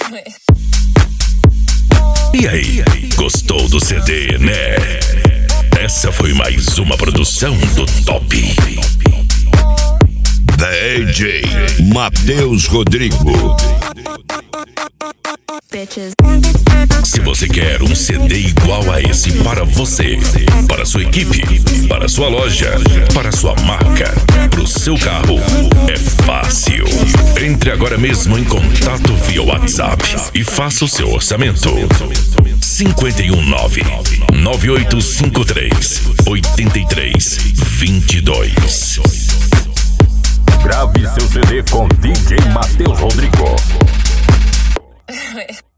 E aí, gostou do CD, né? Essa foi mais uma produção do Top. DJ Matheus Rodrigo. Se você quer um CD igual a esse para você, para sua equipe, para sua loja, para sua marca, para o seu carro, é fácil. Entre agora mesmo em contato via WhatsApp e faça o seu orçamento. 519-9853-8322. Grave seu CD com DJ Matheus Rodrigo.